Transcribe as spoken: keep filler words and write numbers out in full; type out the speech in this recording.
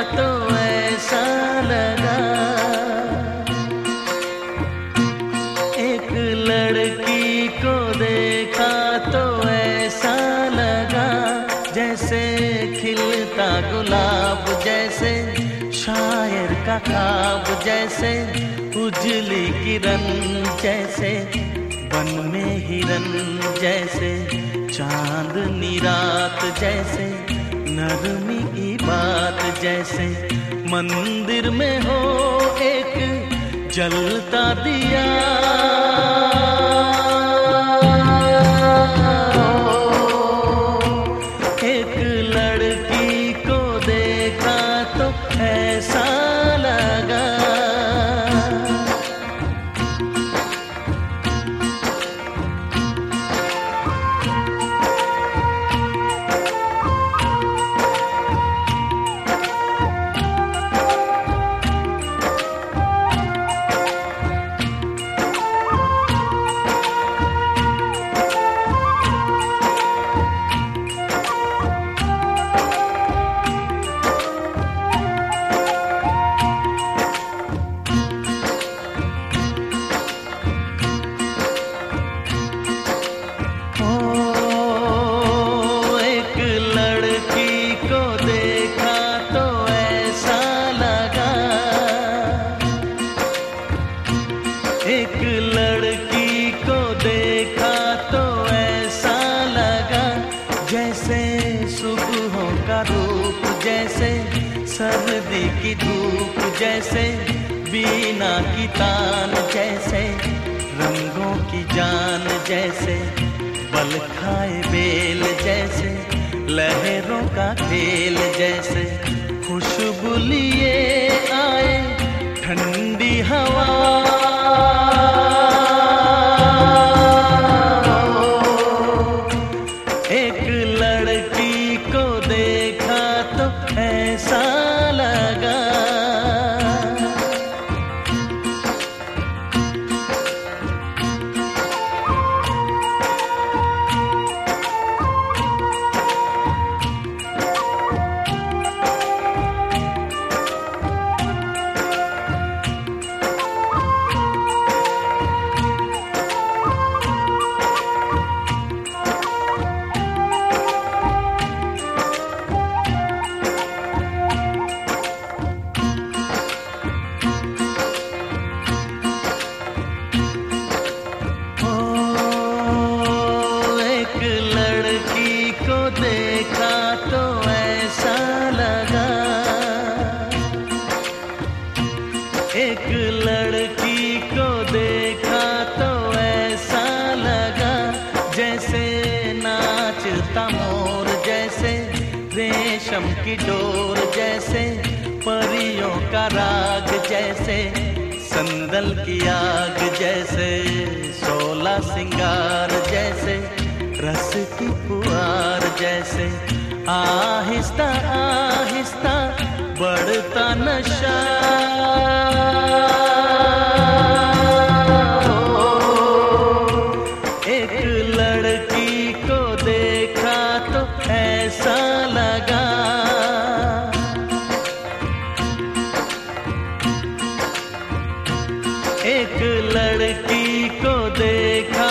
तो ऐसा लगा, एक लड़की को देखा तो ऐसा लगा, जैसे खिलता गुलाब, जैसे शायर का ख्वाब, जैसे उजली किरण, जैसे वन में हिरन, जैसे चांदनी रात, जैसे नरमी की बात, जैसे मंदिर में हो एक जलता दिया। एक लड़की को देखा तो ऐसा लगा। एक लड़की को देखा तो ऐसा लगा, जैसे सुबहों का रूप, जैसे सर्दी की धूप, जैसे बीना की तान, जैसे रंगों की जान, जैसे बल खाए बेल, जैसे लहरों का खेल, जैसे खुशबू लिए आए ठंडी हवा। एक लड़की को देखा तो ऐसा लगा। देखा तो ऐसा लगा, एक लड़की को देखा तो ऐसा लगा, जैसे नाचता मोर, जैसे रेशम की डोर, जैसे परियों का राग, जैसे संदल की आग, जैसे सोलह सिंगार, जैसे रस की फुहार, जैसे आहिस्ता आहिस्ता बढ़ता नशा। एक लड़की को देखा तो ऐसा लगा, एक लड़की को देखा